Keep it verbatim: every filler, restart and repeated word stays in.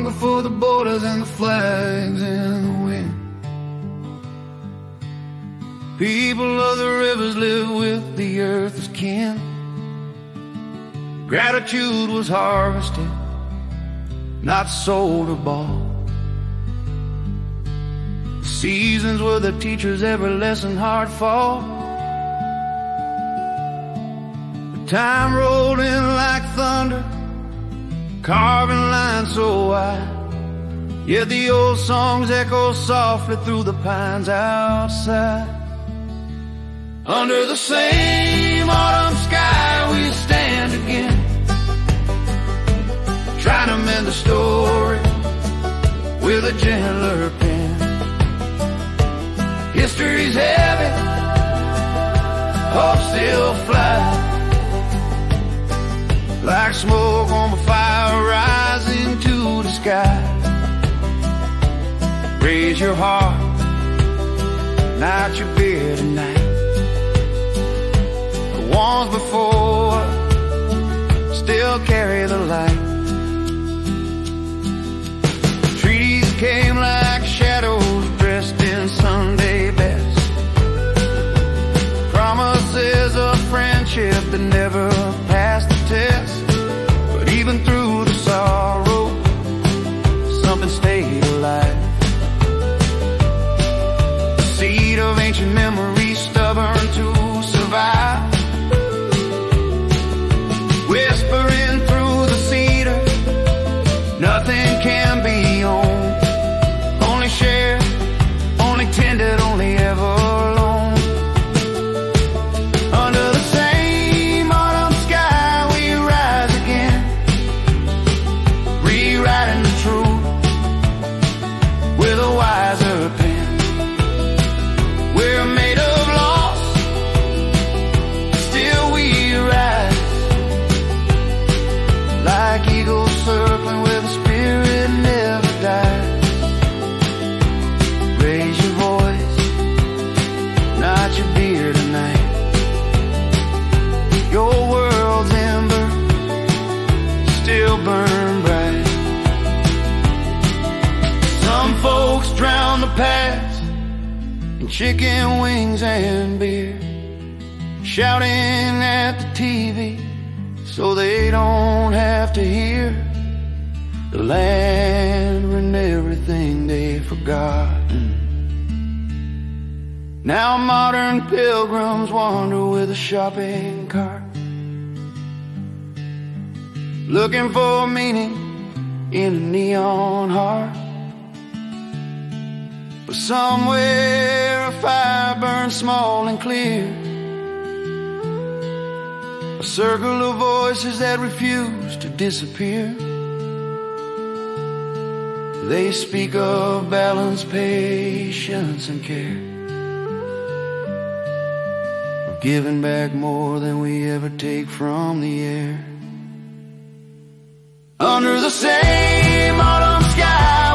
before the borders and the flags in the wind. People of the rivers live with the earth as kin. Gratitude was harvested, not sold or bought. Seasons were the teachers, every lesson hard fought. But time rolled in like thunder, carving lines so wide. Yet the old songs echo softly through the pines outside. Under the same autumn sky we stand again, trying to mend the story with a gentler pen. History's heavy, hope still flies, like smoke on the fire rising to the sky. Raise your heart, not your beer tonight. The ones before still carry the light. Trees came like shadows dressed in Sunday best. Promises of friendship that never passed the test. But even through the sorrow, something stayed alive. The seed of ancient memories, stubborn to survive. Whispering through the cedar, nothing can be owned. Only shared, only tended, only ever alone. Under the same autumn sky we rise again, rewriting the truth with a wiser pen. We're made of loss, still we rise, like eagles circling where the spirit never dies. Raise your voice, not your beer tonight. Your world's ember still burn bright. Some folks drown the past in chicken wings and beer, shouting at the T V so they don't have to hear the land and everything they've forgotten. Now modern pilgrims wander with a shopping cart, looking for meaning in a neon heart. But somewhere a fire burns small and clear, a circle of voices that refuse to disappear. They speak of balance, patience, and care, of giving back more than we ever take from the air. Under the same autumn sky